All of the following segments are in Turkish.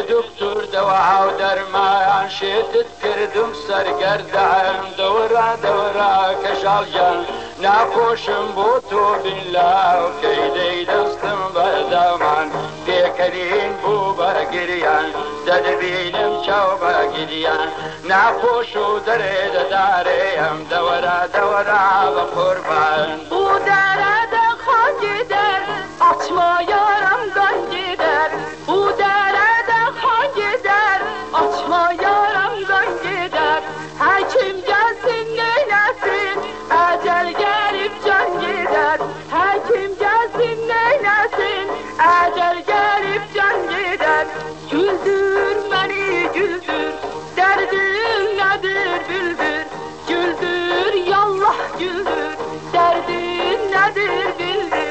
دكتور دواء ودرمان شيتت كردم سرگردان دورا دورا كشالجان ناخوشم بوتو بالله وكيدي دستم بردمان بيكرين بوبا قريان ددبينم شوبا قريان ناخوشو دريد داريم دورا دورا بقربان بودرد خان gider, açma yaramdan gider. Bu derede kan gider, açma yaramdan gider. Hekim gelsin neylesin, ecel gelip can gider. Hekim gelsin neylesin, ecel gelip can gider. Güldür beni güldür, derdin nedir bülbül. Güldür yallah güldür, derdin nedir bildir.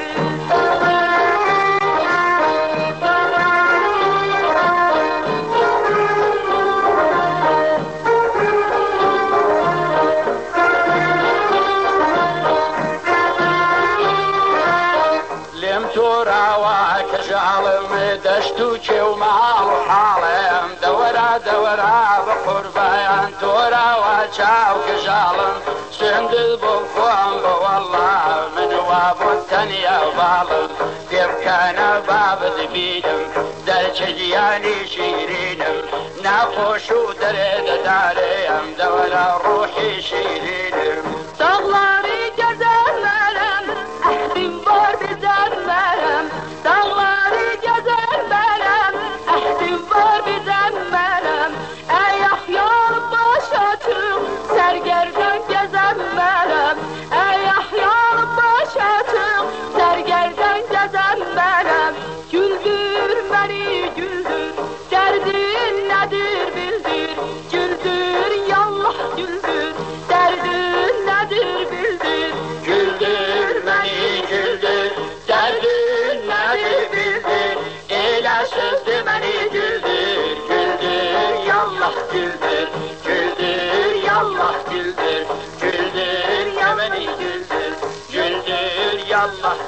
دشتوچه و مال و حالم دورا دورا بقربان تورا و چاو کجالم سندل بخوام والله من وابو تنیا بالم دبکانا باب دبیدم در چجیانی شیرینم نخوشو درد داریم دورا روحی شیرینم Dağları gezerlerem, ehdim var bizemlerem. Dağları gezerlerem, ehdim var bizemlerem. Ey ahyar baş açık, sergerden gezemlerem. Ey ahyar baş açık, sergerden gezemlerem. Güldür beni güldür, derdin nedir bildir. Güldür yallah güldür, derdin nedir bildir. Güldür beni güldür, derdin nedir bildir. Eyle sözlü beni güldür, güldür yallah güldür. Güldür yallah güldür, güldür ya beni güldür. Güldür yallah